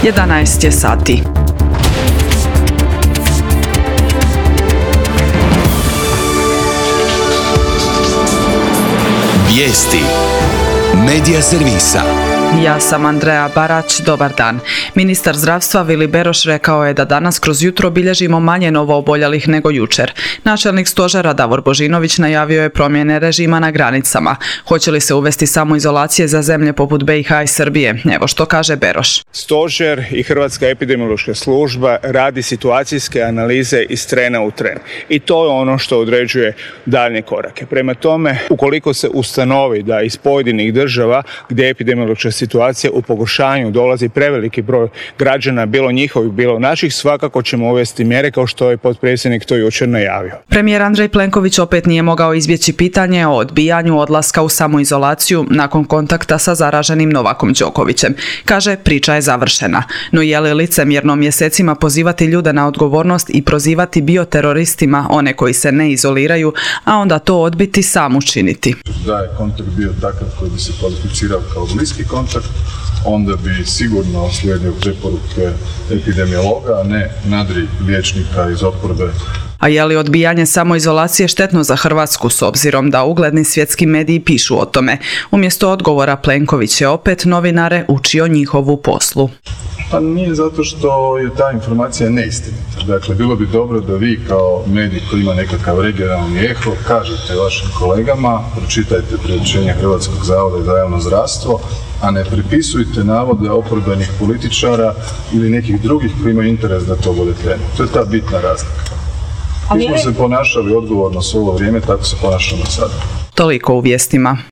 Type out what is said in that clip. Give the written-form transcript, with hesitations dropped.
11 je sati. Vijesti Medija servisa. Ja sam Andreja Barać, dobar dan. Ministar zdravstva Vili Beroš rekao je da danas kroz jutro bilježimo manje novooboljelih nego jučer. Načelnik stožera Davor Božinović najavio je promjene režima na granicama. Hoće li se uvesti samoizolacije za zemlje poput BiH i Srbije? Evo što kaže Beroš. Stožer i Hrvatska epidemiološka služba radi situacijske analize iz trena u tren. I to je ono što određuje daljnje korake. Prema tome, ukoliko se ustanovi da iz pojedinih država gdje epidemiološka situacija u pogoršanju dolazi preveliki broj građana, bilo njihovih, bilo naših, svakako ćemo uvesti mjere kao što je potpredsjednik to jučer najavio. Premijer Andrej Plenković opet nije mogao izbjeći pitanje o odbijanju odlaska u samoizolaciju nakon kontakta sa zaraženim Novakom Đokovićem. Kaže, priča je završena. No je li licemjerno mjesecima pozivati ljude na odgovornost i prozivati bioteroristima one koji se ne izoliraju, a onda to odbiti sam učiniti? Da je kontakt bio takav koji bi se kvalificirao kao bliski kontakt, onda bi sigurno slijedio preporuke epidemiologa, a ne nadri liječnika iz oporbe. A je li odbijanje samoizolacije štetno za Hrvatsku s obzirom da ugledni svjetski mediji pišu o tome? Umjesto odgovora Plenković je opet novinare učio njihovu poslu. Pa nije zato što je ta informacija neistinita. Dakle, bilo bi dobro da vi kao medij koji ima nekakav regionalni eho kažete vašim kolegama, pročitajte priopćenje Hrvatskog zavoda za javno zdravstvo, a ne pripisujte navode oporbenih političara ili nekih drugih koji imaju interes da to bude tema. To je ta bitna razlika. Mi smo se ponašali odgovorno svo ovo vrijeme, tako se ponašamo sada. Toliko u vijestima.